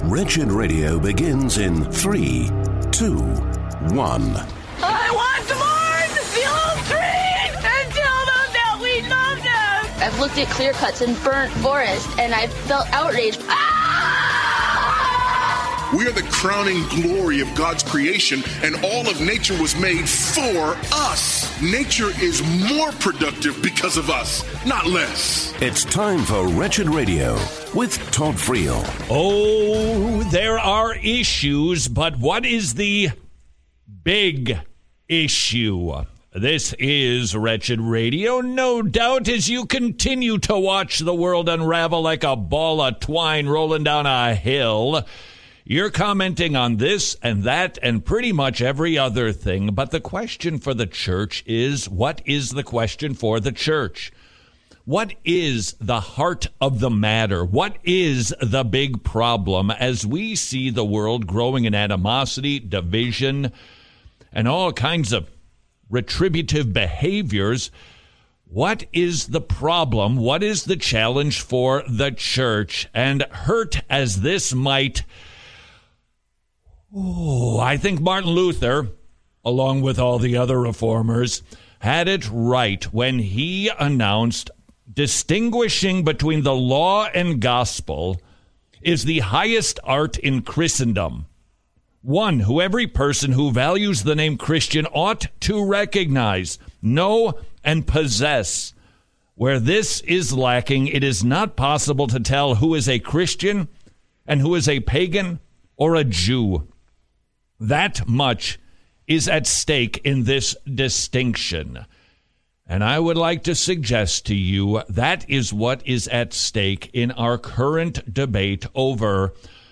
Wretched Radio begins in 3, 2, 1. I want to mourn the old trees and tell them that we love them. I've looked at clear cuts and burnt forest, and I've felt outraged. We are the crowning glory of God's creation, and all of nature was made for us. Nature is more productive because of us, not less. It's time for Wretched Radio with Todd Friel. Oh, there are issues, but what is the big issue? This is Wretched Radio, no doubt, as you continue to watch the world unravel like a ball of twine rolling down a hill. You're commenting on this and that and pretty much every other thing. But the question for the church is, what is the question for the church? What is the heart of the matter? What is the big problem as we see the world growing in animosity, division, and all kinds of retributive behaviors? What is the problem? What is the challenge for the church? And hurt as this might... I think Martin Luther, along with all the other reformers, had it right when he announced distinguishing between the law and gospel is the highest art in Christendom. One who every person who values the name Christian ought to recognize, know, and possess. Where this is lacking, it is not possible to tell who is a Christian and who is a pagan or a Jew. That much is at stake in this distinction. And I would like to suggest to you that is what is at stake in our current debate over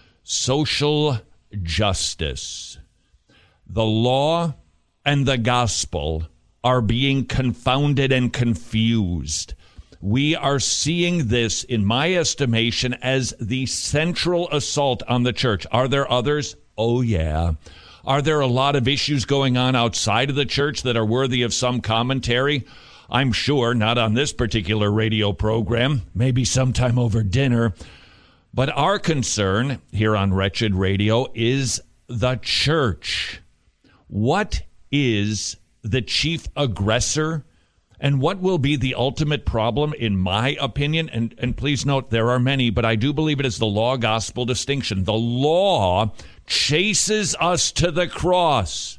social justice. The law and the gospel are being confounded and confused. We are seeing this, in my estimation, as the central assault on the church. Are there others? Oh, yeah. Are there a lot of issues going on outside of the church that are worthy of some commentary? I'm sure, not on this particular radio program, maybe sometime over dinner. But our concern here on Wretched Radio is the church. What is the chief aggressor? And what will be the ultimate problem, in my opinion? And please note, there are many, but I do believe it is the law-gospel distinction. The law chases us to the cross.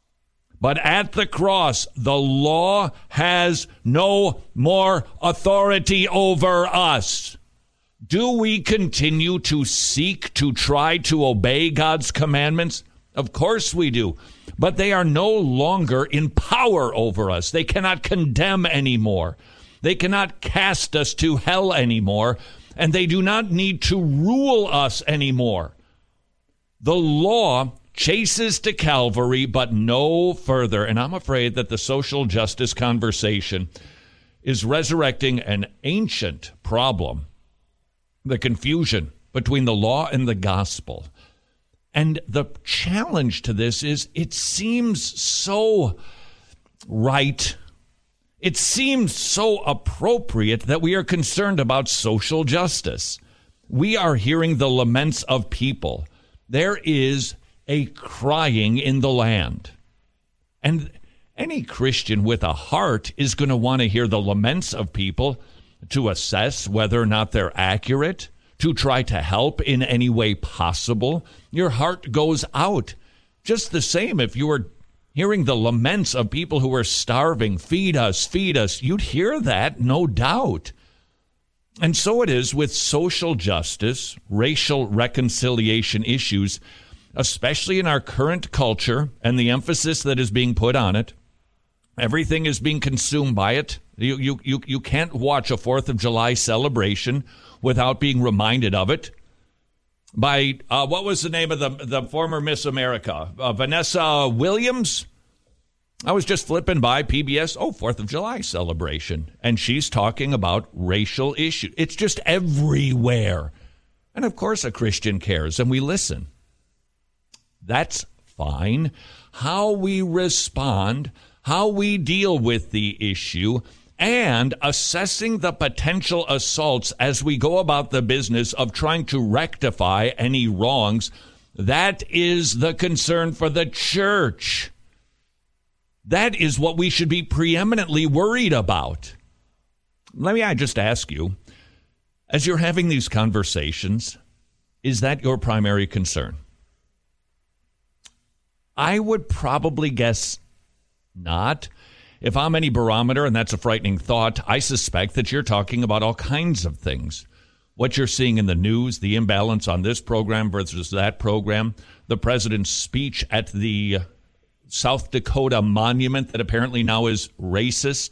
But at the cross, the law has no more authority over us. Do we continue to seek to try to obey God's commandments? Of course we do. But they are no longer in power over us. They cannot condemn anymore. They cannot cast us to hell anymore. And they do not need to rule us anymore. The law chases to Calvary, but no further. And I'm afraid that the social justice conversation is resurrecting an ancient problem, the confusion between the law and the gospel. And the challenge to this is it seems so right. It seems so appropriate that we are concerned about social justice. We are hearing the laments of people. There is a crying in the land. And any Christian with a heart is going to want to hear the laments of people to assess whether or not they're accurate, to try to help in any way possible. Your heart goes out. Just the same if you were hearing the laments of people who are starving, feed us, you'd hear that, no doubt. And so it is with social justice, racial reconciliation issues, especially in our current culture and the emphasis that is being put on it. Everything is being consumed by it. You can't watch a 4th of July celebration without being reminded of it. By, what was the name of the former Miss America? Vanessa Williams? I was just flipping by PBS, 4th of July celebration. And she's talking about racial issues. It's just everywhere. And of course a Christian cares, and we listen. That's fine. How we respond, how we deal with the issue and assessing the potential assaults as we go about the business of trying to rectify any wrongs. That is the concern for the church. That is what we should be preeminently worried about. Let me just ask you, as you're having these conversations, is that your primary concern? I would probably guess not. If I'm any barometer, and that's a frightening thought, I suspect that you're talking about all kinds of things. What you're seeing in the news, the imbalance on this program versus that program, the president's speech at the South Dakota monument that apparently now is racist.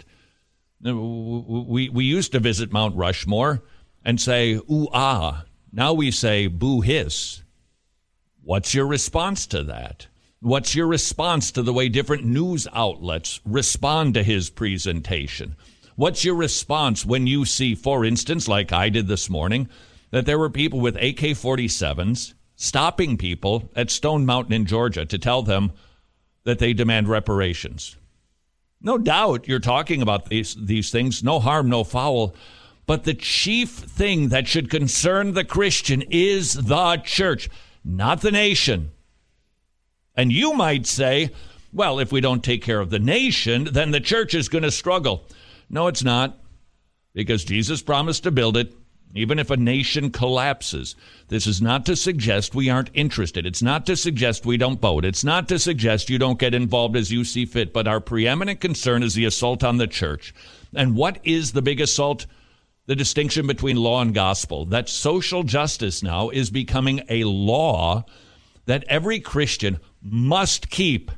We used to visit Mount Rushmore and say, ooh, ah. Now we say, boo, hiss. What's your response to that? What's your response to the way different news outlets respond to his presentation? What's your response when you see, for instance, like I did this morning, that there were people with AK-47s stopping people at Stone Mountain in Georgia to tell them that they demand reparations? No doubt you're talking about these things, no harm, no foul. But the chief thing that should concern the Christian is the church, not the nation. And you might say, well, if we don't take care of the nation, then the church is going to struggle. No, it's not, because Jesus promised to build it, even if a nation collapses. This is not to suggest we aren't interested. It's not to suggest we don't vote. It's not to suggest you don't get involved as you see fit. But our preeminent concern is the assault on the church. And what is the big assault? The distinction between law and gospel. That social justice now is becoming a law that every Christian must keep.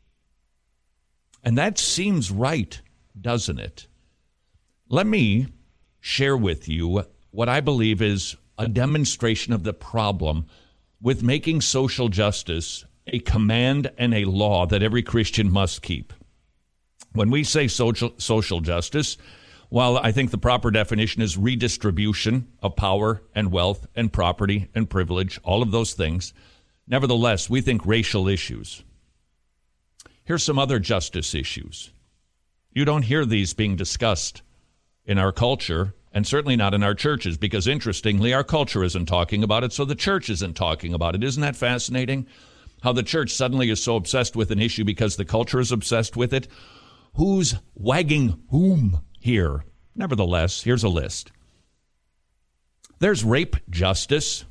And that seems right, doesn't it? Let me share with you what I believe is a demonstration of the problem with making social justice a command and a law that every Christian must keep. When we say social justice, while I think the proper definition is redistribution of power and wealth and property and privilege, all of those things, nevertheless, we think racial issues. Here's some other justice issues. You don't hear these being discussed in our culture, and certainly not in our churches, because interestingly, our culture isn't talking about it, so the church isn't talking about it. Isn't that fascinating? How the church suddenly is so obsessed with an issue because the culture is obsessed with it. Who's wagging whom here? Nevertheless, here's a list. There's rape justice.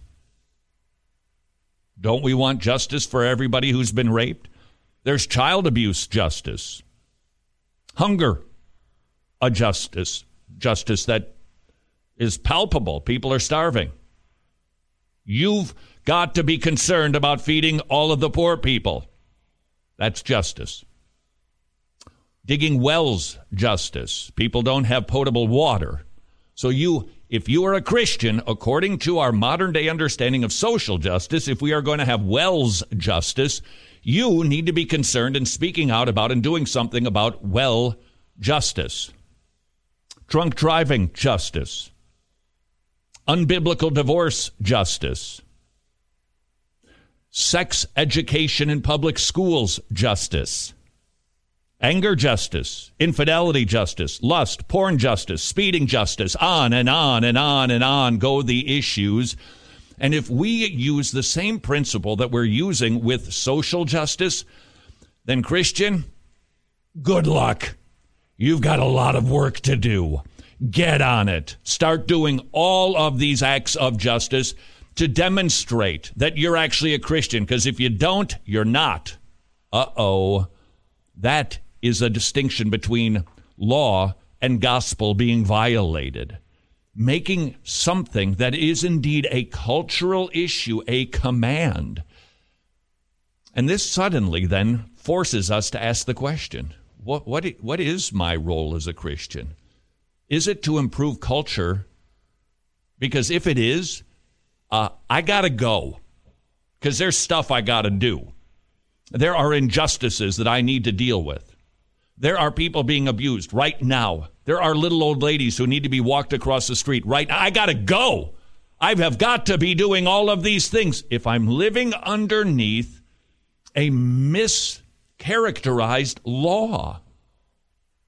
Don't we want justice for everybody who's been raped? There's child abuse justice. Hunger, a justice that is palpable. People are starving. You've got to be concerned about feeding all of the poor people. That's justice. Digging wells, justice. People don't have potable water. So if you are a Christian, according to our modern day understanding of social justice, if we are going to have wells justice, you need to be concerned and speaking out about and doing something about well justice. Drunk driving justice. Unbiblical divorce justice. Sex education in public schools justice. Anger justice, infidelity justice, lust, porn justice, speeding justice, on and on and on and on go the issues. And if we use the same principle that we're using with social justice, then Christian, good luck. You've got a lot of work to do. Get on it. Start doing all of these acts of justice to demonstrate that you're actually a Christian. Because if you don't, you're not. That is a distinction between law and gospel being violated. Making something that is indeed a cultural issue a command. And this suddenly then forces us to ask the question, what is my role as a Christian? Is it to improve culture? Because if it is, I got to go. Because there's stuff I got to do. There are injustices that I need to deal with. There are people being abused right now. There are little old ladies who need to be walked across the street right now. I got to go. I have got to be doing all of these things. If I'm living underneath a mischaracterized law.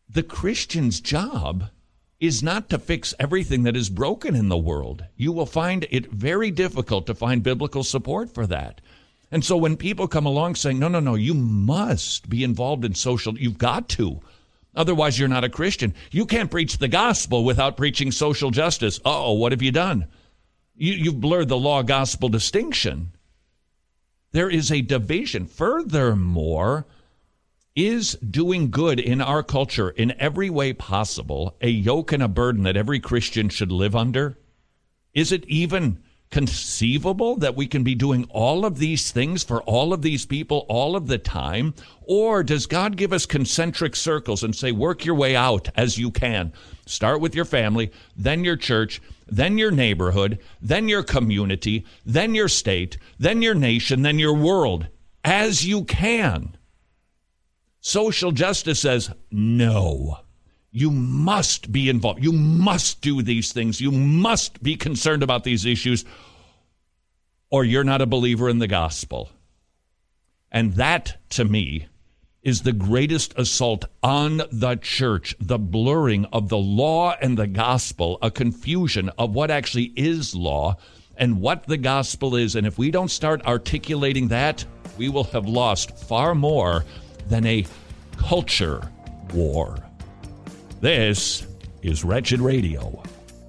the Christian's job is not to fix everything that is broken in the world. You will find it very difficult to find biblical support for that. And so when people come along saying, no, you must be involved in social, you've got to. Otherwise, you're not a Christian. You can't preach the gospel without preaching social justice. Uh-oh, what have you done? You've blurred the law-gospel distinction. There is a division. Furthermore, is doing good in our culture in every way possible a yoke and a burden that every Christian should live under? Is it even conceivable that we can be doing all of these things for all of these people all of the time? Or does God give us concentric circles and say, work your way out as you can? Start with your family, then your church, then your neighborhood, then your community, then your state, then your nation, then your world, as you can. Social justice says, no. You must be involved. You must do these things. You must be concerned about these issues, or you're not a believer in the gospel. And that, to me, is the greatest assault on the church, the blurring of the law and the gospel, a confusion of what actually is law and what the gospel is. And if we don't start articulating that, we will have lost far more than a culture war. This is Wretched Radio.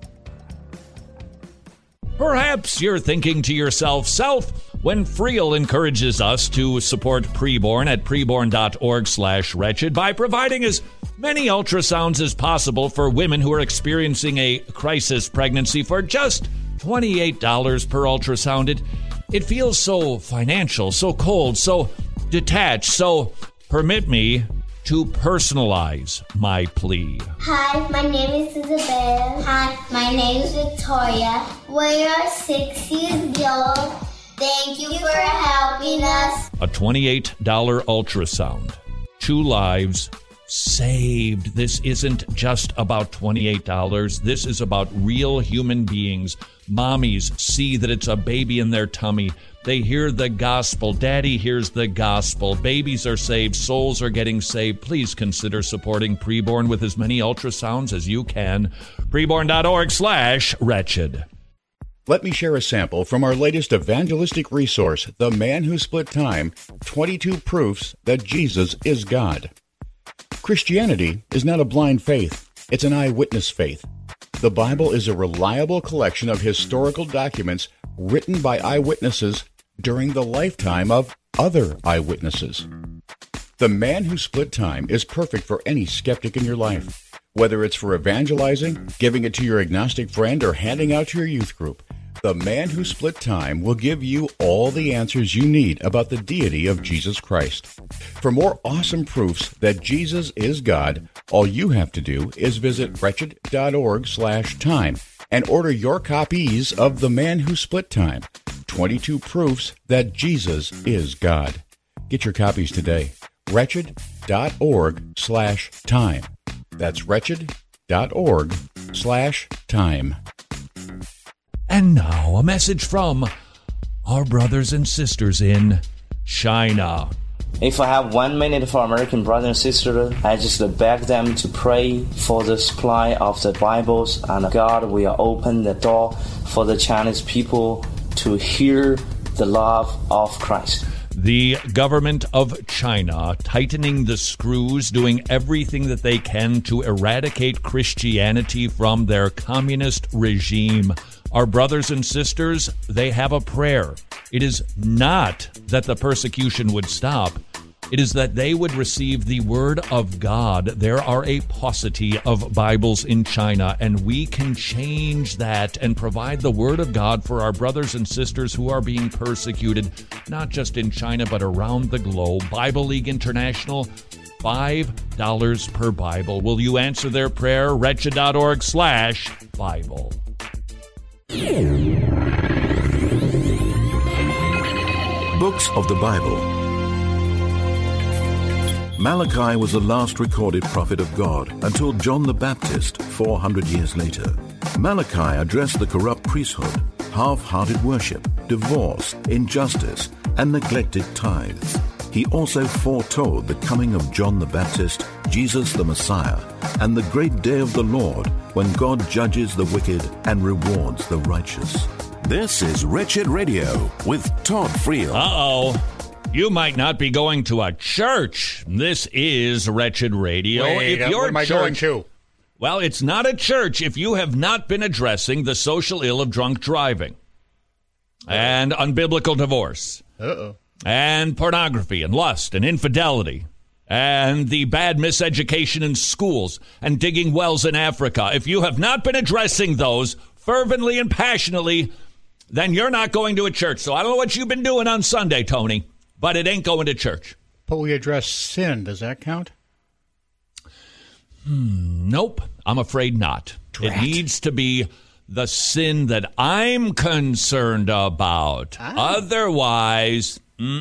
Perhaps you're thinking to yourself, when Friel encourages us to support Preborn at preborn.org/wretched by providing as many ultrasounds as possible for women who are experiencing a crisis pregnancy for just $28 per ultrasound. It feels so financial, so cold, so detached, so permit me to personalize my plea. Hi, my name is Isabel. Hi, my name is Victoria. We are 6 years old. Thank you for helping us. A $28 ultrasound. 2 lives saved. This isn't just about $28. This is about real human beings. Mommies see that it's a baby in their tummy. They hear the gospel. Daddy hears the gospel. Babies are saved. Souls are getting saved. Please consider supporting Preborn with as many ultrasounds as you can. Preborn.org/wretched. Let me share a sample from our latest evangelistic resource, The Man Who Split Time, 22 Proofs That Jesus is God. Christianity is not a blind faith. It's an eyewitness faith. The Bible is a reliable collection of historical documents written by eyewitnesses during the lifetime of other eyewitnesses. The Man Who Split Time is perfect for any skeptic in your life, whether it's for evangelizing, giving it to your agnostic friend, or handing out to your youth group. The Man Who Split Time will give you all the answers you need about the deity of Jesus Christ. For more awesome proofs that Jesus is God, all you have to do is visit wretched.org/time and order your copies of The Man Who Split Time, 22 Proofs That Jesus is God. Get your copies today. wretched.org/time. That's wretched.org/time. And now a message from our brothers and sisters in China. If I have 1 minute for American brothers and sisters, I just beg them to pray for the supply of the Bibles, and God will open the door for the Chinese people to hear the love of Christ. The government of China tightening the screws, doing everything that they can to eradicate Christianity from their communist regime. Our brothers and sisters, they have a prayer. It is not that the persecution would stop. It is that they would receive the word of God. There are a paucity of Bibles in China, and we can change that and provide the word of God for our brothers and sisters who are being persecuted, not just in China, but around the globe. Bible League International, $5 per Bible. Will you answer their prayer? Wretched.org/Bible. Books of the Bible. Malachi was the last recorded prophet of God until John the Baptist 400 years later. Malachi addressed the corrupt priesthood, half-hearted worship, divorce, injustice, and neglected tithes. He also foretold the coming of John the Baptist Jesus the Messiah, and the great day of the Lord when God judges the wicked and rewards the righteous. This is Wretched Radio with Todd Friel. Uh-oh. You might not be going to a church. This is Wretched Radio. Wait, where am I going to? Well, it's not a church if you have not been addressing the social ill of drunk driving and unbiblical divorce and pornography and lust and infidelity and the bad miseducation in schools and digging wells in Africa. If you have not been addressing those fervently and passionately, then you're not going to a church. So I don't know what you've been doing on Sunday, Tony, but it ain't going to church. But we address sin. Does that count? Nope. I'm afraid not. Drat. It needs to be the sin that I'm concerned about. Otherwise,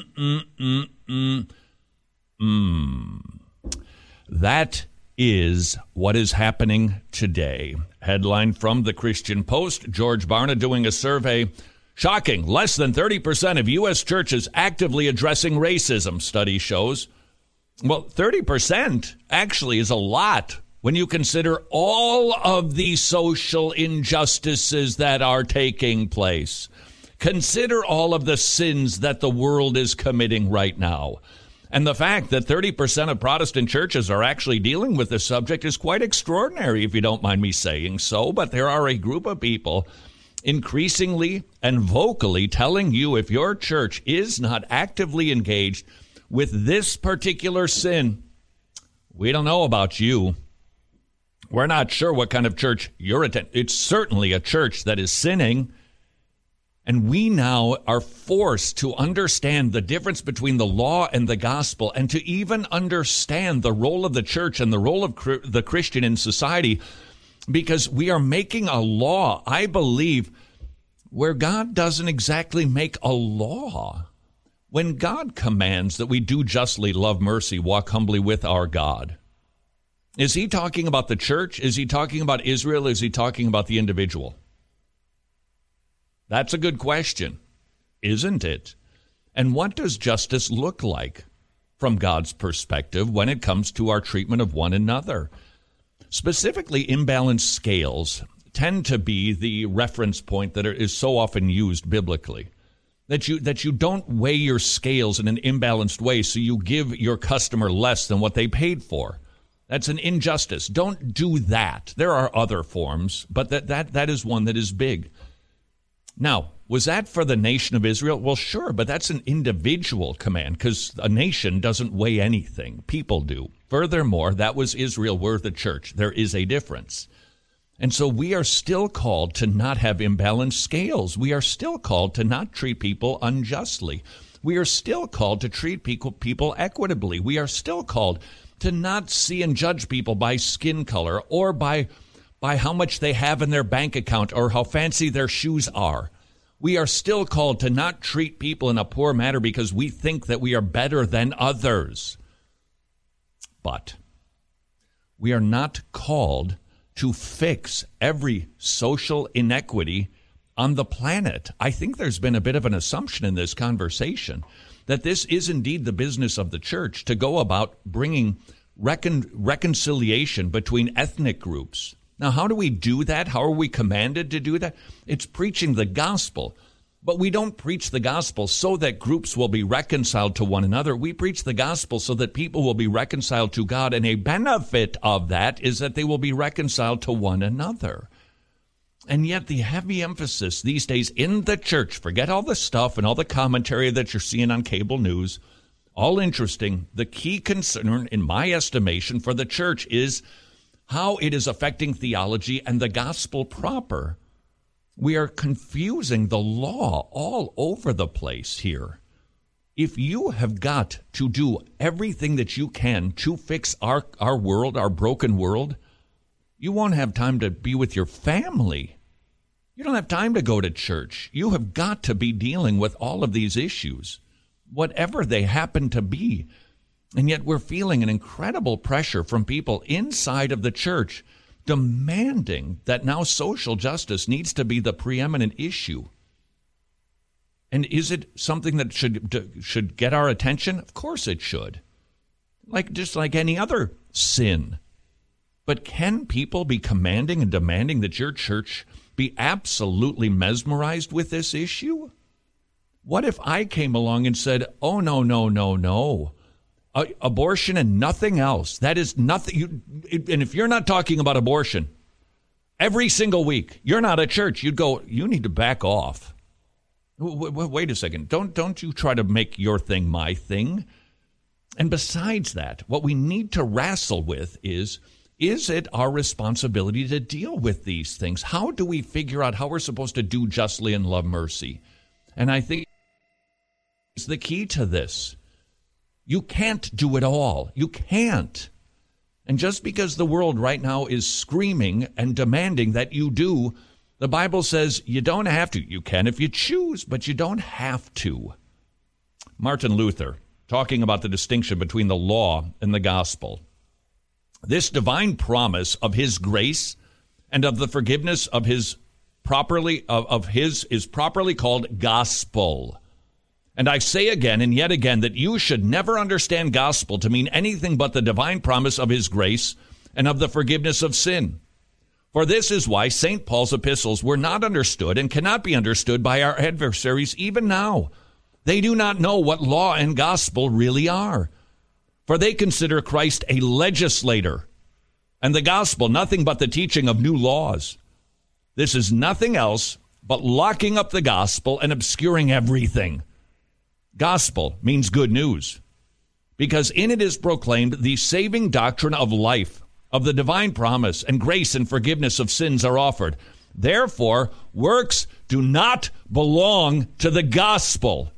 that is what is happening today. Headline from the Christian Post, George Barna doing a survey. Shocking. Less than 30% of U.S. churches actively addressing racism, study shows. Well, 30% actually is a lot when you consider all of the social injustices that are taking place. Consider all of the sins that the world is committing right now. And the fact that 30% of Protestant churches are actually dealing with this subject is quite extraordinary, if you don't mind me saying so. But there are a group of people increasingly and vocally telling you if your church is not actively engaged with this particular sin, we don't know about you. We're not sure what kind of church you're attending. It's certainly a church that is sinning. And we now are forced to understand the difference between the law and the gospel, and to even understand the role of the church and the role of the Christian in society, because we are making a law, I believe, where God doesn't exactly make a law. When God commands that we do justly, love mercy, walk humbly with our God, is he talking about the church? Is he talking about Israel? Is he talking about the individual? That's a good question, isn't it? And what does justice look like from God's perspective when it comes to our treatment of one another? Specifically, imbalanced scales tend to be the reference point that is so often used biblically. That you don't weigh your scales in an imbalanced way, so you give your customer less than what they paid for. That's an injustice. Don't do that. There are other forms, but that is one that is big. Now, was that for the nation of Israel? Well, sure, but that's an individual command because a nation doesn't weigh anything. People do. Furthermore, that was Israel. We're the church. There is a difference. And so we are still called to not have imbalanced scales. We are still called to not treat people unjustly. We are still called to treat people equitably. We are still called to not see and judge people by skin color or by how much they have in their bank account or how fancy their shoes are. We are still called to not treat people in a poor manner because we think that we are better than others. But we are not called to fix every social inequity on the planet. I think there's been a bit of an assumption in this conversation that this is indeed the business of the church to go about bringing reconciliation between ethnic groups. Now, how do we do that? How are we commanded to do that? It's preaching the gospel. But we don't preach the gospel so that groups will be reconciled to one another. We preach the gospel so that people will be reconciled to God. And a benefit of that is that they will be reconciled to one another. And yet the heavy emphasis these days in the church, forget all the stuff and all the commentary that you're seeing on cable news, all interesting. The key concern, in my estimation, for the church is how it is affecting theology and the gospel proper. We are confusing the law all over the place here. If you have got to do everything that you can to fix our world, our broken world, you won't have time to be with your family. You don't have time to go to church. You have got to be dealing with all of these issues, whatever they happen to be. And yet we're feeling an incredible pressure from people inside of the church demanding that now social justice needs to be the preeminent issue. And is it something that should get our attention? Of course it should. Just like any other sin. But can people be commanding and demanding that your church be absolutely mesmerized with this issue? What if I came along and said, oh, no. Abortion and nothing else. That is nothing. And if you're not talking about abortion every single week, you're not a church. You'd go, you need to back off. Wait a second. Don't you try to make your thing my thing. And besides that, what we need to wrestle with is it our responsibility to deal with these things? How do we figure out how we're supposed to do justly and love mercy? And I think it's the key to this. You can't do it all. You can't. And just because the world right now is screaming and demanding that you do, the Bible says you don't have to. You can if you choose, but you don't have to. Martin Luther, talking about the distinction between the law and the gospel. This divine promise of his grace and of the forgiveness of his is properly called gospel. And I say again and yet again that you should never understand gospel to mean anything but the divine promise of his grace and of the forgiveness of sin. For this is why St. Paul's epistles were not understood and cannot be understood by our adversaries even now. They do not know what law and gospel really are. For they consider Christ a legislator, and the gospel nothing but the teaching of new laws. This is nothing else but locking up the gospel and obscuring everything. Gospel means good news, because in it is proclaimed the saving doctrine of life, of the divine promise, and grace and forgiveness of sins are offered. Therefore, works do not belong to the gospel.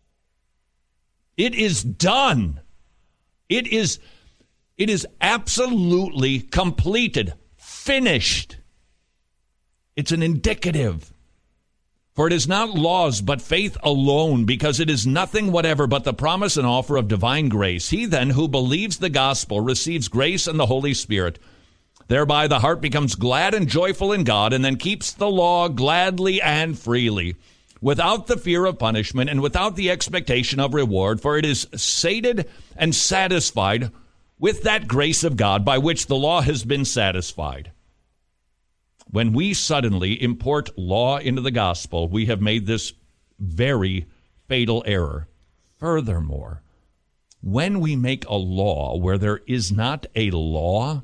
It is done. It is absolutely completed, finished. It's an indicative. For it is not laws, but faith alone, because it is nothing whatever but the promise and offer of divine grace. He then who believes the gospel receives grace and the Holy Spirit. Thereby the heart becomes glad and joyful in God, and then keeps the law gladly and freely, without the fear of punishment and without the expectation of reward, for it is sated and satisfied with that grace of God by which the law has been satisfied. When we suddenly import law into the gospel, we have made this very fatal error. Furthermore, when we make a law where there is not a law,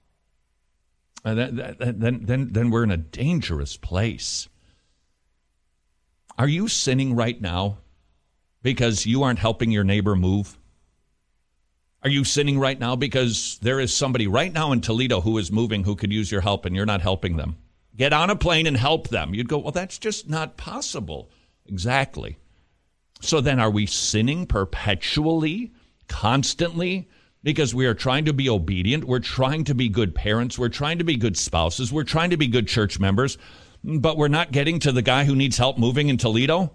then we're in a dangerous place. Are you sinning right now because you aren't helping your neighbor move? Are you sinning right now because there is somebody right now in Toledo who is moving who could use your help and you're not helping them? Get on a plane and help them. You'd go, well, that's just not possible. Exactly. So then are we sinning perpetually, constantly, because we are trying to be obedient? We're trying to be good parents. We're trying to be good spouses. We're trying to be good church members. But we're not getting to the guy who needs help moving in Toledo?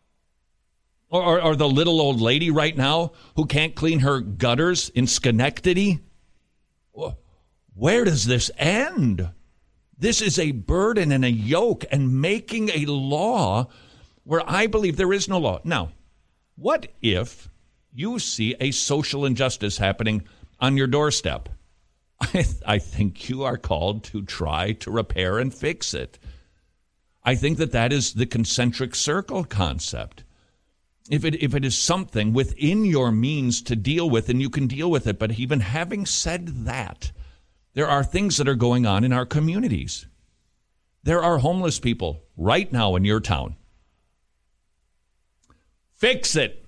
Or the little old lady right now who can't clean her gutters in Schenectady? Where does this end? This is a burden and a yoke, and making a law where I believe there is no law. Now, what if you see a social injustice happening on your doorstep? I think you are called to try to repair and fix it. I think that is the concentric circle concept. If it is something within your means to deal with, and you can deal with it. But even having said that, there are things that are going on in our communities. There are homeless people right now in your town. Fix it.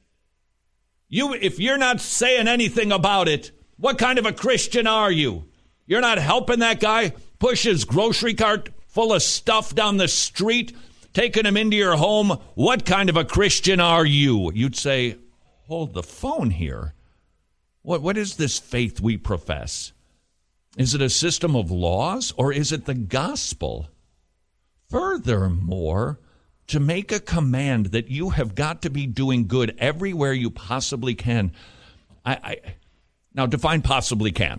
If you're not saying anything about it, what kind of a Christian are you? You're not helping that guy push his grocery cart full of stuff down the street, taking him into your home. What kind of a Christian are you? You'd say, hold the phone here. What is this faith we profess? Is it a system of laws, or is it the gospel? Furthermore, to make a command that you have got to be doing good everywhere you possibly can. Now, define possibly can.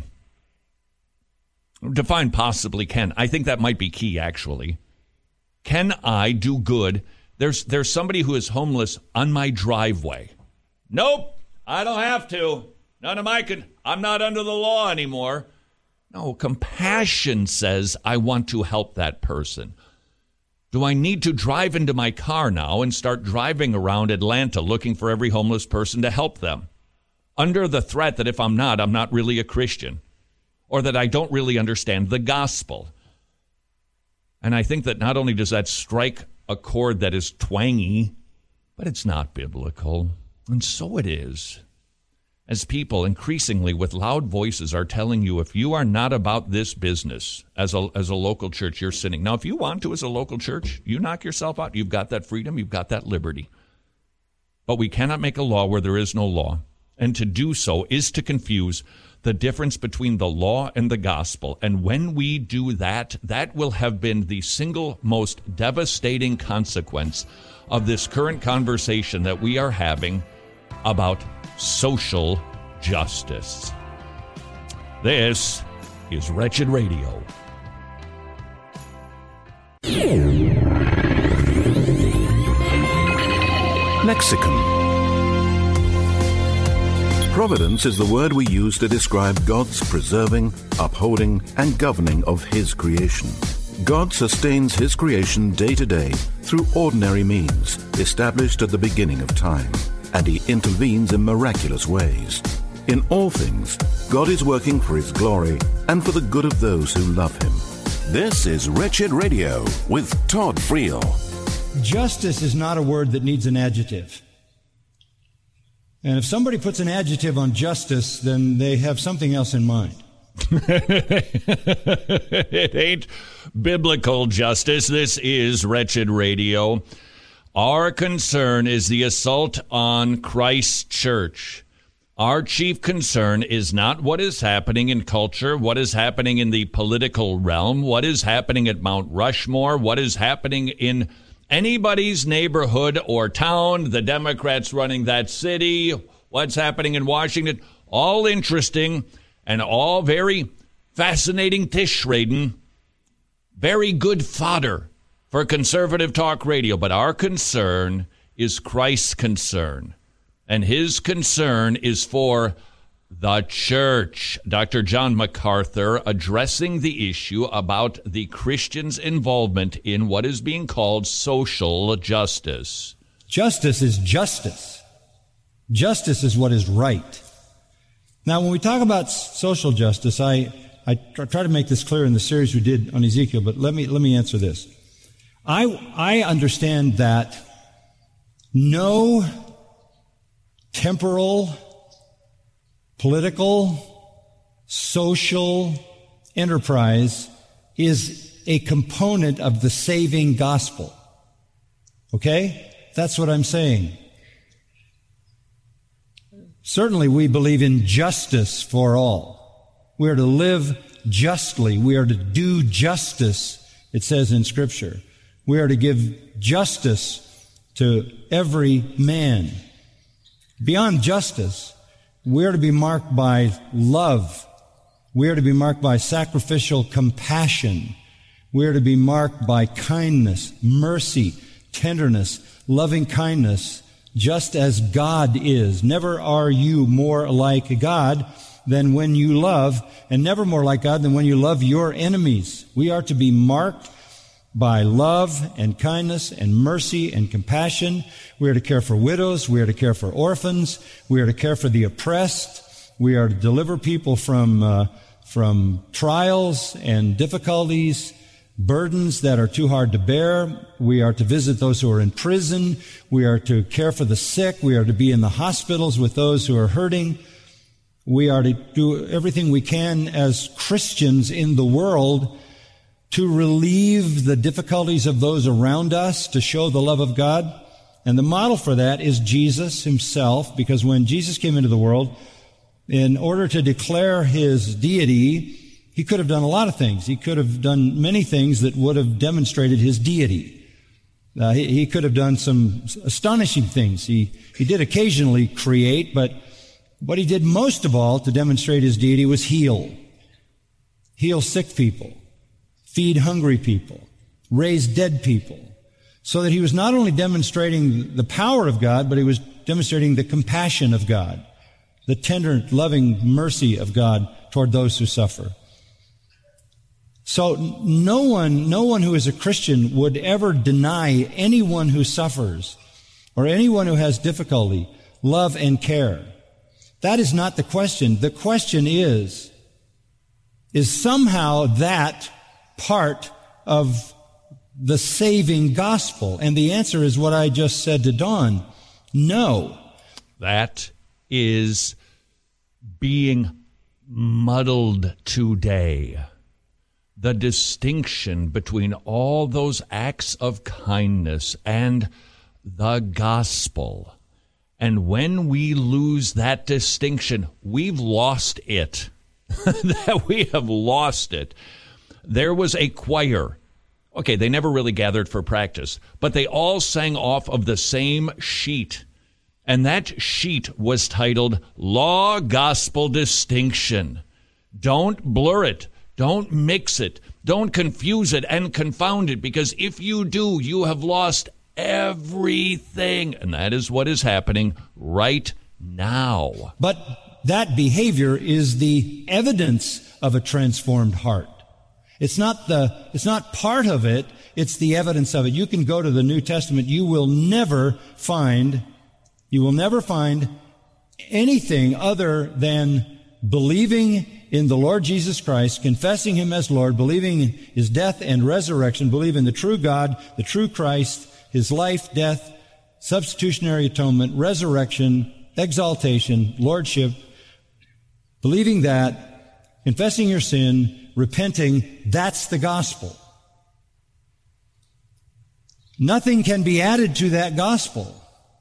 Define possibly can. I think that might be key, actually. Can I do good? There's somebody who is homeless on my driveway. Nope, I don't have to. I'm not under the law anymore. No, compassion says I want to help that person. Do I need to drive into my car now and start driving around Atlanta looking for every homeless person to help them? Under the threat that if I'm not really a Christian, or that I don't really understand the gospel. And I think that not only does that strike a chord that is twangy, but it's not biblical. And so it is. As people increasingly with loud voices are telling you, if you are not about this business as a local church, you're sinning. Now, if you want to as a local church, you knock yourself out. You've got that freedom. You've got that liberty. But we cannot make a law where there is no law. And to do so is to confuse the difference between the law and the gospel. And when we do that, that will have been the single most devastating consequence of this current conversation that we are having about social justice. This is Wretched Radio. Lexicon. Providence is the word we use to describe God's preserving, upholding, and governing of His creation. God sustains His creation day to day through ordinary means established at the beginning of time, and He intervenes in miraculous ways. In all things, God is working for His glory and for the good of those who love Him. This is Wretched Radio with Todd Friel. Justice is not a word that needs an adjective. And if somebody puts an adjective on justice, then they have something else in mind. It ain't biblical justice. This is Wretched Radio. Our concern is the assault on Christ's church. Our chief concern is not what is happening in culture, what is happening in the political realm, what is happening at Mount Rushmore, what is happening in anybody's neighborhood or town, the Democrats running that city, what's happening in Washington. All interesting and all very fascinating Tischreden. Very good fodder for conservative talk radio. But our concern is Christ's concern. And His concern is for the church. Dr. John MacArthur addressing the issue about the Christians' involvement in what is being called social justice. Justice is justice. Justice is what is right. Now, when we talk about social justice, I try to make this clear in the series we did on Ezekiel, but let me answer this. I understand that no temporal, political, social enterprise is a component of the saving gospel. Okay? That's what I'm saying. Certainly we believe in justice for all. We are to live justly. We are to do justice, it says in Scripture. We are to give justice to every man. Beyond justice, we are to be marked by love. We are to be marked by sacrificial compassion. We are to be marked by kindness, mercy, tenderness, loving kindness, just as God is. Never are you more like God than when you love, and never more like God than when you love your enemies. We are to be marked by love and kindness and mercy and compassion. We are to care for widows. We are to care for orphans. We are to care for the oppressed. We are to deliver people from trials and difficulties, burdens that are too hard to bear. We are to visit those who are in prison. We are to care for the sick. We are to be in the hospitals with those who are hurting. We are to do everything we can as Christians in the world to relieve the difficulties of those around us, to show the love of God. And the model for that is Jesus Himself, because when Jesus came into the world, in order to declare His deity, He could have done a lot of things. He could have done many things that would have demonstrated His deity. He could have done some astonishing things. He did occasionally create, but what He did most of all to demonstrate His deity was heal. Heal sick people. Feed hungry people, raise dead people, so that He was not only demonstrating the power of God, but He was demonstrating the compassion of God. the tender, loving mercy of God toward those who suffer. So no one who is a Christian would ever deny anyone who suffers or anyone who has difficulty love and care. That is not the question. The question is somehow that part of the saving gospel? And the answer is what I just said to Dawn. No. That is being muddled today. The distinction between all those acts of kindness and the gospel. And when we lose that distinction, we've lost it. That we have lost it. There was a choir. Okay, they never really gathered for practice, but they all sang off of the same sheet. And that sheet was titled Law Gospel Distinction. Don't blur it. Don't mix it. Don't confuse it and confound it, because if you do, you have lost everything. And that is what is happening right now. But that behavior is the evidence of a transformed heart. It's not part of it, it's the evidence of it. You can go to the New Testament, you will never find anything other than believing in the Lord Jesus Christ, confessing Him as Lord, believing in His death and resurrection, believing in the true God, the true Christ, His life, death, substitutionary atonement, resurrection, exaltation, lordship, believing that, confessing your sin, repenting, that's the gospel. Nothing can be added to that gospel.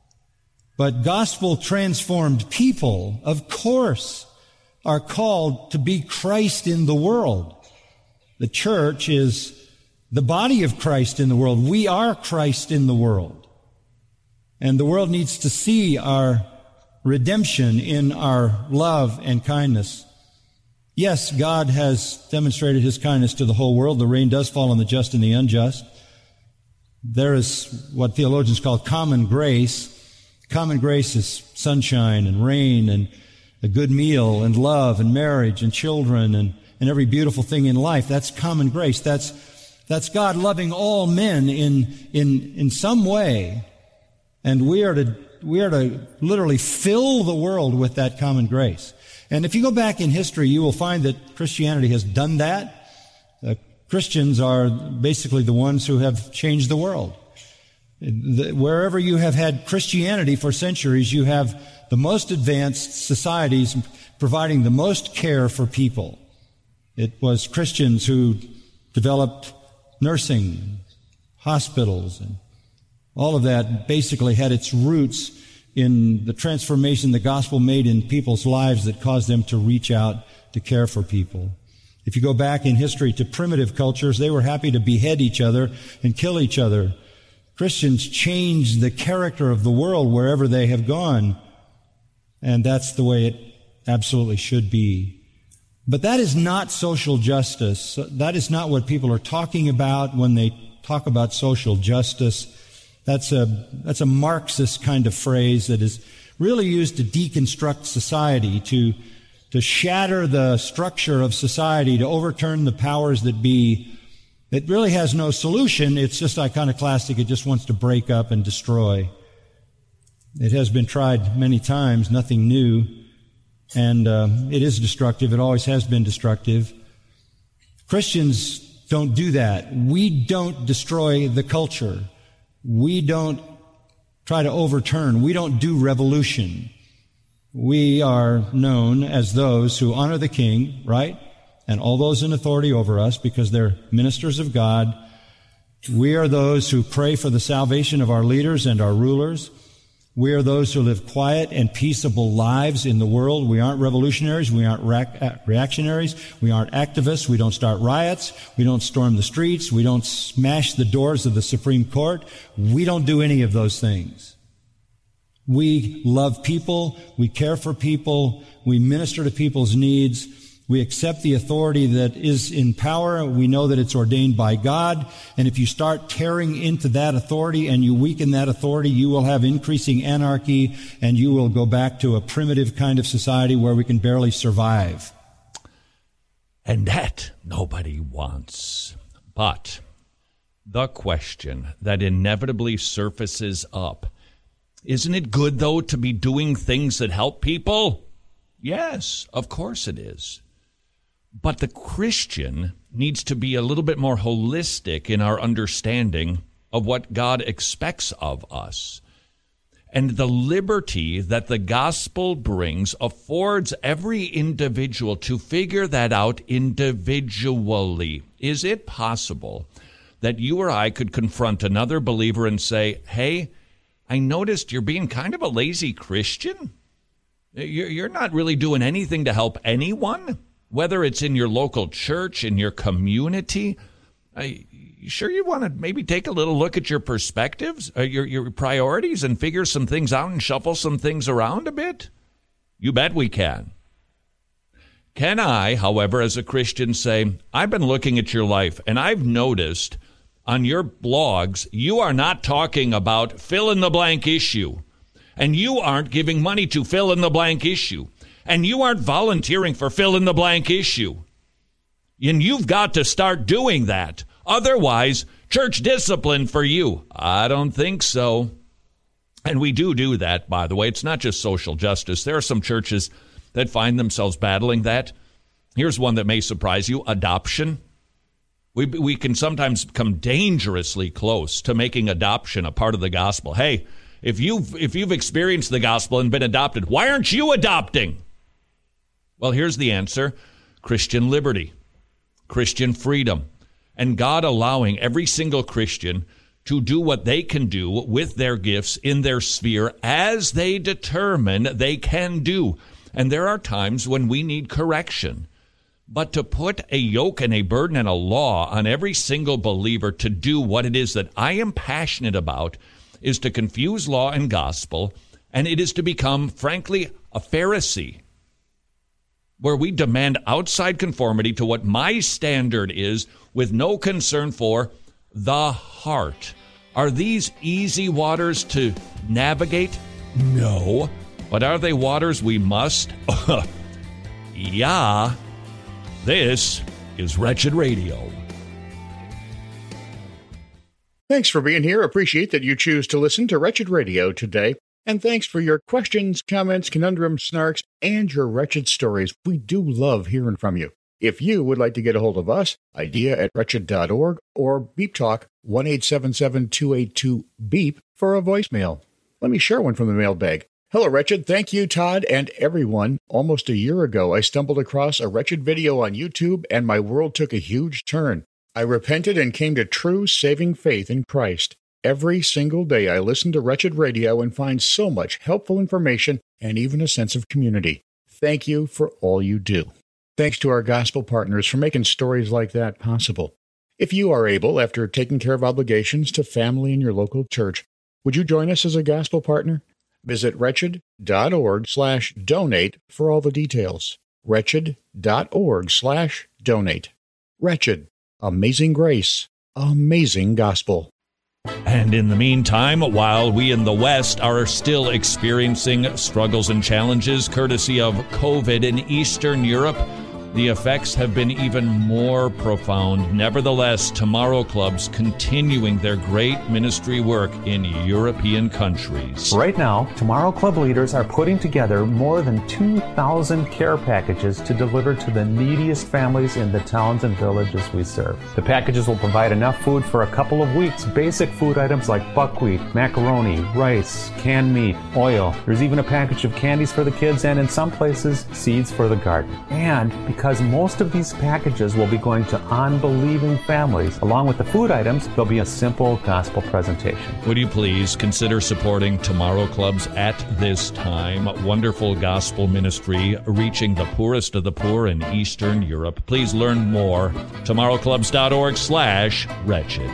But gospel-transformed people, of course, are called to be Christ in the world. The church is the body of Christ in the world. We are Christ in the world. And the world needs to see our redemption in our love and kindness. Yes, God has demonstrated His kindness to the whole world. The rain does fall on the just and the unjust. There is what theologians call common grace. Common grace is sunshine and rain and a good meal and love and marriage and children and every beautiful thing in life. That's common grace. That's God loving all men in some way. And we are to literally fill the world with that common grace. And if you go back in history, you will find that Christianity has done that. Christians are basically the ones who have changed the world. Wherever you have had Christianity for centuries, you have the most advanced societies providing the most care for people. It was Christians who developed nursing, hospitals, and all of that basically had its roots in the transformation the gospel made in people's lives that caused them to reach out to care for people. If you go back in history to primitive cultures, they were happy to behead each other and kill each other. Christians changed the character of the world wherever they have gone, and that's the way it absolutely should be. But that is not social justice. That is not what people are talking about when they talk about social justice. That's a Marxist kind of phrase that is really used to deconstruct society, to shatter the structure of society, to overturn the powers that be. It really has no solution. It's just iconoclastic. It just wants to break up and destroy. It has been tried many times, nothing new. And it is destructive. It always has been destructive. Christians don't do that. We don't destroy the culture. We don't try to overturn. We don't do revolution. We are known as those who honor the king, right? And all those in authority over us, because they're ministers of God. We are those who pray for the salvation of our leaders and our rulers. We are those who live quiet and peaceable lives in the world. We aren't revolutionaries. We aren't reactionaries. We aren't activists. We don't start riots. We don't storm the streets. We don't smash the doors of the Supreme Court. We don't do any of those things. We love people. We care for people. We minister to people's needs. We accept the authority that is in power. We know that it's ordained by God. And if you start tearing into that authority and you weaken that authority, you will have increasing anarchy and you will go back to a primitive kind of society where we can barely survive. And that nobody wants. But the question that inevitably surfaces up, isn't it good, though, to be doing things that help people? Yes, of course it is. But the Christian needs to be a little bit more holistic in our understanding of what God expects of us. And the liberty that the gospel brings affords every individual to figure that out individually. Is it possible that you or I could confront another believer and say, hey, I noticed you're being kind of a lazy Christian? You're not really doing anything to help anyone? Whether it's in your local church, in your community, sure you want to maybe take a little look at your perspectives, your priorities, and figure some things out and shuffle some things around a bit? You bet we can. Can I, however, as a Christian say, I've been looking at your life, and I've noticed on your blogs, you are not talking about fill-in-the-blank issue, and you aren't giving money to fill-in-the-blank issue. And you aren't volunteering for fill-in-the-blank issue. And you've got to start doing that. Otherwise, church discipline for you. I don't think so. And we do that, by the way. It's not just social justice. There are some churches that find themselves battling that. Here's one that may surprise you, adoption. We can sometimes come dangerously close to making adoption a part of the gospel. Hey, if you've experienced the gospel and been adopted, why aren't you adopting? Well, here's the answer. Christian liberty, Christian freedom, and God allowing every single Christian to do what they can do with their gifts in their sphere as they determine they can do. And there are times when we need correction. But to put a yoke and a burden and a law on every single believer to do what it is that I am passionate about is to confuse law and gospel, and it is to become, frankly, a Pharisee, where we demand outside conformity to what my standard is with no concern for the heart. Are these easy waters to navigate? No. But are they waters we must? Yeah. This is Wretched Radio. Thanks for being here. Appreciate that you choose to listen to Wretched Radio today. And thanks for your questions, comments, conundrums, snarks, and your wretched stories. We do love hearing from you. If you would like to get a hold of us, idea@wretched.org or Beep Talk 1-877-282-BEEP for a voicemail. Let me share one from the mailbag. Hello, Wretched. Thank you, Todd, and everyone. Almost a year ago, I stumbled across a Wretched video on YouTube, and my world took a huge turn. I repented and came to true saving faith in Christ. Every single day, I listen to Wretched Radio and find so much helpful information and even a sense of community. Thank you for all you do. Thanks to our gospel partners for making stories like that possible. If you are able, after taking care of obligations to family in your local church, would you join us as a gospel partner? Visit wretched.org/donate for all the details. Wretched.org/donate. Wretched. Amazing grace. Amazing gospel. And in the meantime, while we in the West are still experiencing struggles and challenges courtesy of COVID in Eastern Europe, the effects have been even more profound. Nevertheless, Tomorrow Club's continuing their great ministry work in European countries. Right now, Tomorrow Club leaders are putting together more than 2,000 care packages to deliver to the neediest families in the towns and villages we serve. The packages will provide enough food for a couple of weeks. Basic food items like buckwheat, macaroni, rice, canned meat, oil. There's even a package of candies for the kids and in some places, seeds for the garden. And because most of these packages will be going to unbelieving families, along with the food items, there'll be a simple gospel presentation. Would you please consider supporting Tomorrow Clubs at this time? Wonderful gospel ministry reaching the poorest of the poor in Eastern Europe. Please learn more. TomorrowClubs.org/wretched.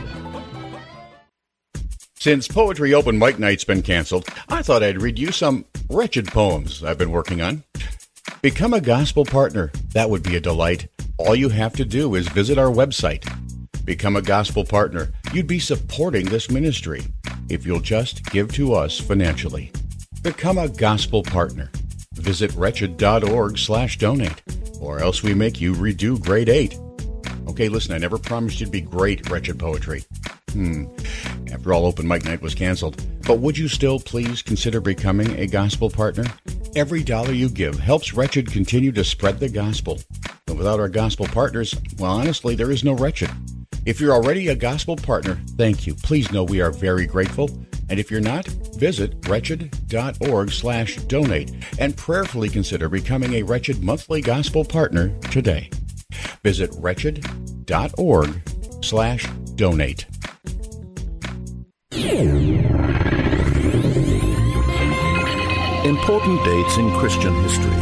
Since Poetry Open Mic Night's been canceled, I thought I'd read you some wretched poems I've been working on. Become a gospel partner. That would be a delight. All you have to do is visit our website. Become a gospel partner. You'd be supporting this ministry if you'll just give to us financially. Become a gospel partner. Visit wretched.org/donate, or else we make you redo grade 8. Okay, listen, I never promised you'd be great, Wretched Poetry. After all, open mic night was canceled. But would you still please consider becoming a gospel partner? Every dollar you give helps Wretched continue to spread the gospel. But without our gospel partners, well, honestly, there is no Wretched. If you're already a gospel partner, thank you. Please know we are very grateful. And if you're not, visit wretched.org/donate and prayerfully consider becoming a Wretched monthly gospel partner today. Visit wretched.org/donate. Important dates in Christian history.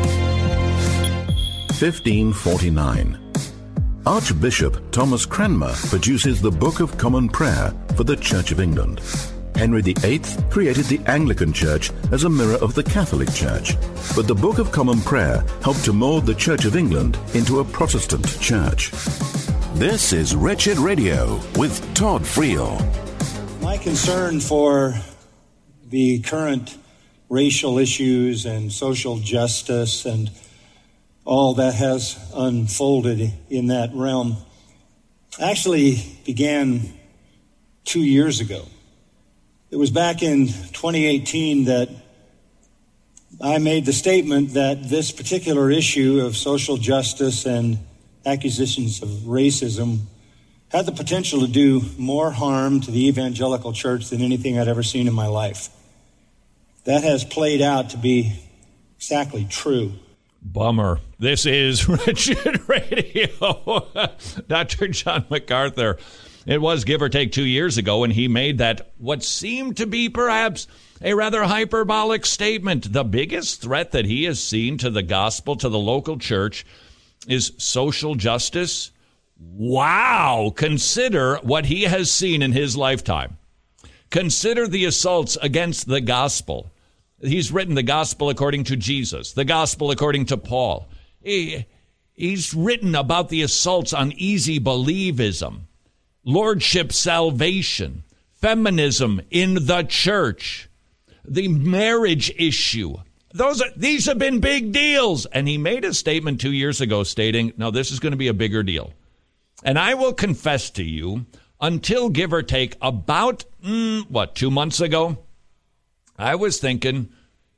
1549. Archbishop Thomas Cranmer produces the Book of Common Prayer for the Church of England. Henry VIII created the Anglican Church as a mirror of the Catholic Church, but the Book of Common Prayer helped to mold the Church of England into a Protestant church. This is Wretched Radio with Todd Friel. My concern for the current racial issues and social justice and all that has unfolded in that realm actually began 2 years ago. It was back in 2018 that I made the statement that this particular issue of social justice and accusations of racism had the potential to do more harm to the evangelical church than anything I'd ever seen in my life. That has played out to be exactly true. Bummer. This is Wretched Radio. Dr. John MacArthur. It was give or take 2 years ago, and he made that what seemed to be perhaps a rather hyperbolic statement. The biggest threat that he has seen to the gospel, to the local church, is social justice. Wow! Consider what he has seen in his lifetime. Consider the assaults against the gospel. He's written the gospel according to Jesus, the gospel according to Paul. He's written about the assaults on easy believism, lordship salvation, feminism in the church, the marriage issue. These have been big deals. And he made a statement 2 years ago stating, no, this is going to be a bigger deal. And I will confess to you, until give or take about, 2 months ago, I was thinking,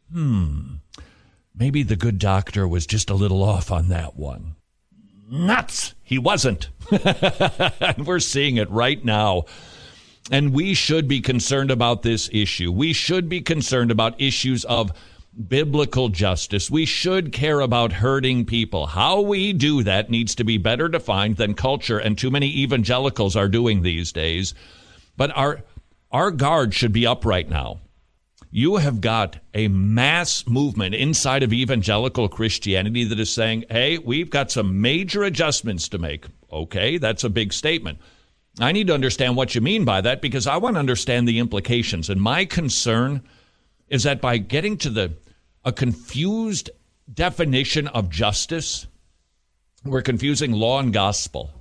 maybe the good doctor was just a little off on that one. Nuts! He wasn't. And we're seeing it right now. And we should be concerned about this issue. We should be concerned about issues of biblical justice. We should care about hurting people. How we do that needs to be better defined than culture and too many evangelicals are doing these days. But our guard should be up right now. You have got a mass movement inside of evangelical Christianity that is saying, hey, we've got some major adjustments to make. Okay, that's a big statement. I need to understand what you mean by that because I want to understand the implications. And my concern is that by getting to a confused definition of justice, we're confusing law and gospel.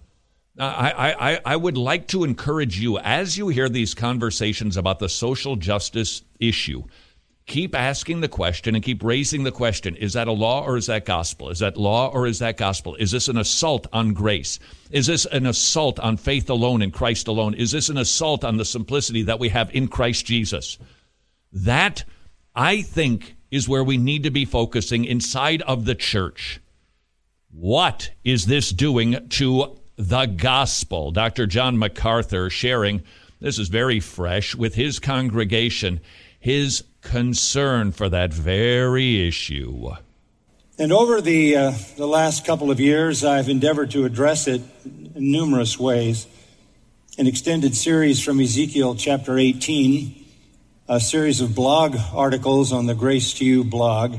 I would like to encourage you, as you hear these conversations about the social justice issue, keep asking the question and keep raising the question, is that a law or is that gospel? Is that law or is that gospel? Is this an assault on grace? Is this an assault on faith alone in Christ alone? Is this an assault on the simplicity that we have in Christ Jesus? That, I think, is where we need to be focusing inside of the church. What is this doing to the gospel? Dr. John MacArthur sharing, this is very fresh, with his congregation, his concern for that very issue. And over the last couple of years, I've endeavored to address it in numerous ways. An extended series from Ezekiel chapter 18, a series of blog articles on the Grace to You blog,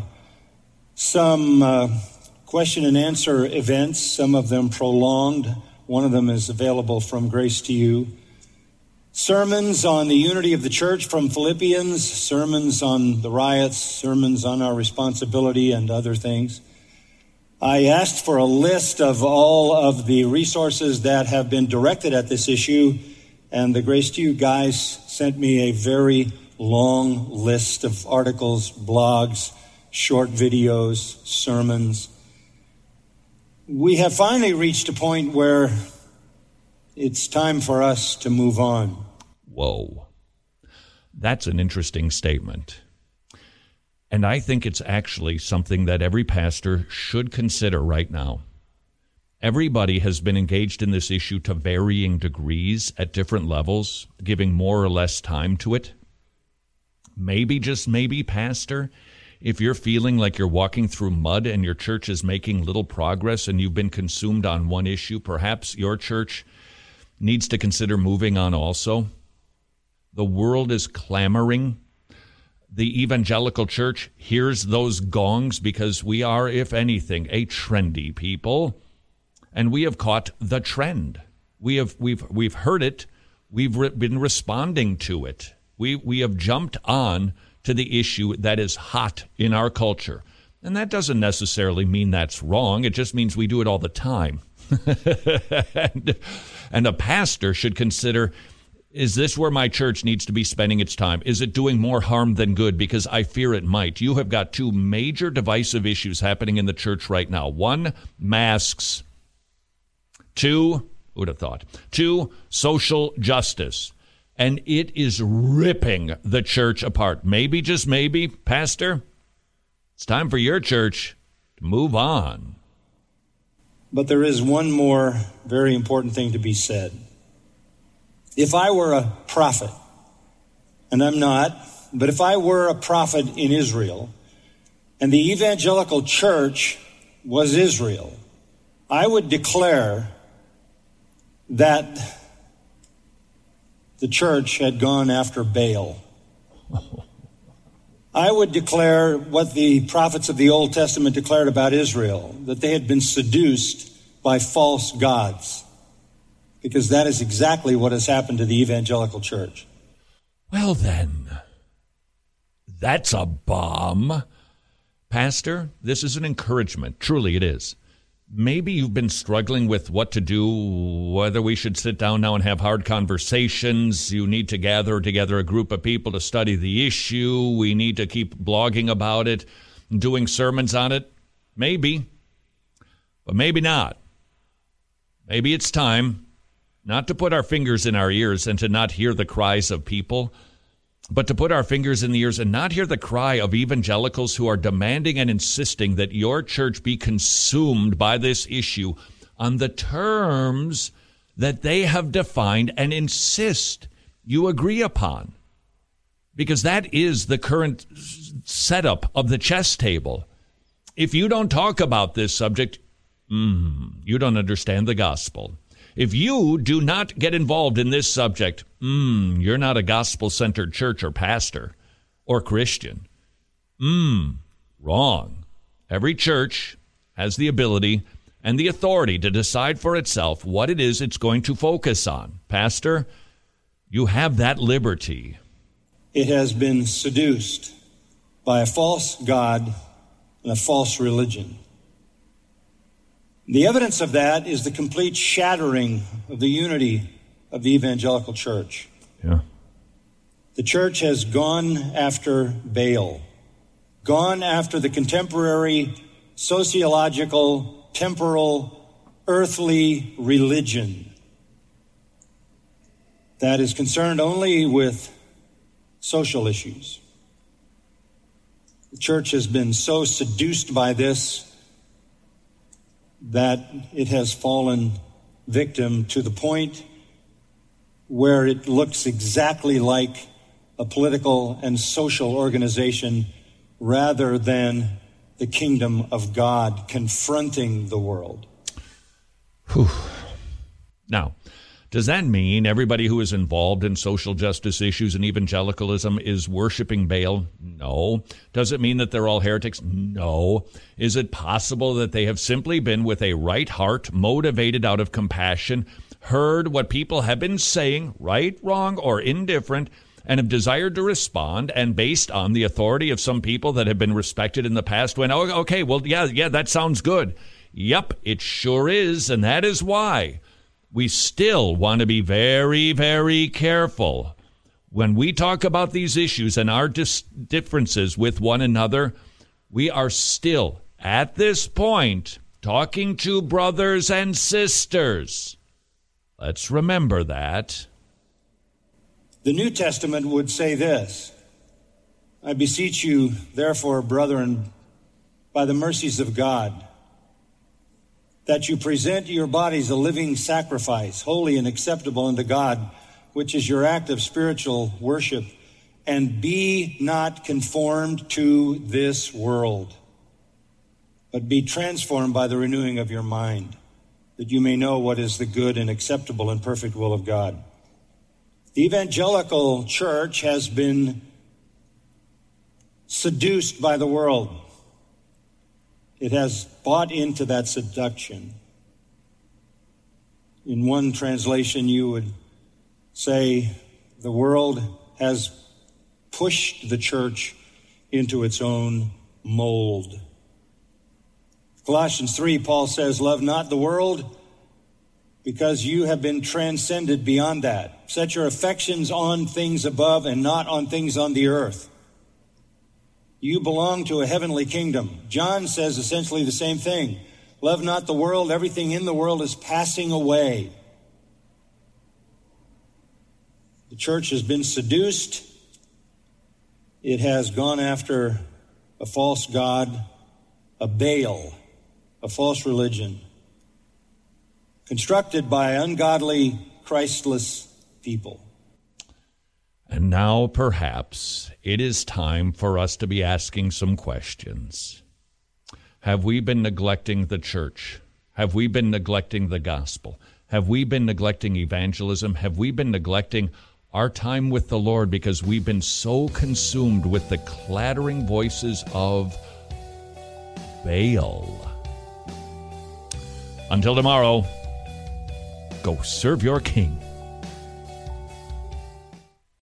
some question and answer events, some of them prolonged. One of them is available from Grace to You. Sermons on the unity of the church from Philippians, sermons on the riots, sermons on our responsibility and other things. I asked for a list of all of the resources that have been directed at this issue, and the Grace to You guys sent me a very long list of articles, blogs, short videos, sermons. We have finally reached a point where it's time for us to move on. Whoa. That's an interesting statement. And I think it's actually something that every pastor should consider right now. Everybody has been engaged in this issue to varying degrees at different levels, giving more or less time to it. Maybe, just maybe, Pastor, if you're feeling like you're walking through mud and your church is making little progress and you've been consumed on one issue, perhaps your church needs to consider moving on also. The world is clamoring. The evangelical church hears those gongs because we are, if anything, a trendy people, and we have caught the trend. We've heard it. We've been responding to it. We have jumped on to the issue that is hot in our culture, and that doesn't necessarily mean that's wrong. It just means we do it all the time. and a pastor should consider, is this where my church needs to be spending its time? Is it doing more harm than good? Because I fear it might. You have got two major divisive issues happening in the church right now. One, masks. Two, who would have thought? Two, social justice. And it is ripping the church apart. Maybe, just maybe, Pastor, it's time for your church to move on. But there is one more very important thing to be said. If I were a prophet, and I'm not, but if I were a prophet in Israel, and the evangelical church was Israel, I would declare that the church had gone after Baal. I would declare what the prophets of the Old Testament declared about Israel, that they had been seduced by false gods. Because that is exactly what has happened to the evangelical church. Well then, that's a bomb. Pastor, this is an encouragement. Truly it is. Maybe you've been struggling with what to do, whether we should sit down now and have hard conversations. You need to gather together a group of people to study the issue. We need to keep blogging about it, doing sermons on it. Maybe, but maybe not. Maybe it's time not to put our fingers in our ears and to not hear the cries of people, but to put our fingers in the ears and not hear the cry of evangelicals who are demanding and insisting that your church be consumed by this issue on the terms that they have defined and insist you agree upon. Because that is the current setup of the chess table. If you don't talk about this subject, you don't understand the gospel. If you do not get involved in this subject, you're not a gospel-centered church or pastor or Christian. Wrong. Every church has the ability and the authority to decide for itself what it is it's going to focus on. Pastor, you have that liberty. It has been seduced by a false god and a false religion. The evidence of that is the complete shattering of the unity of the evangelical church. Yeah. The church has gone after Baal, gone after the contemporary sociological, temporal, earthly religion that is concerned only with social issues. The church has been so seduced by this that it has fallen victim to the point where it looks exactly like a political and social organization rather than the kingdom of God confronting the world. Whew. Now, does that mean everybody who is involved in social justice issues and evangelicalism is worshiping Baal? No. Does it mean that they're all heretics? No. Is it possible that they have simply been with a right heart, motivated out of compassion, heard what people have been saying, right, wrong, or indifferent, and have desired to respond, and based on the authority of some people that have been respected in the past, went, oh, okay, well, yeah, that sounds good. Yep, it sure is, and that is why we still want to be very, very careful. When we talk about these issues and our differences with one another, we are still, at this point, talking to brothers and sisters. Let's remember that. The New Testament would say this: I beseech you, therefore, brethren, by the mercies of God, that you present your bodies a living sacrifice, holy and acceptable unto God, which is your act of spiritual worship, and be not conformed to this world, but be transformed by the renewing of your mind, that you may know what is the good and acceptable and perfect will of God. The evangelical church has been seduced by the world. It has bought into that seduction. In one translation, you would say the world has pushed the church into its own mold. Colossians 3, Paul says, love not the world, because you have been transcended beyond that. Set your affections on things above and not on things on the earth. You belong to a heavenly kingdom. John says essentially the same thing. Love not the world. Everything in the world is passing away. The church has been seduced. It has gone after a false god, a Baal, a false religion, constructed by ungodly, Christless people. And now, perhaps, it is time for us to be asking some questions. Have we been neglecting the church? Have we been neglecting the gospel? Have we been neglecting evangelism? Have we been neglecting our time with the Lord because we've been so consumed with the clattering voices of Baal? Until tomorrow, go serve your King.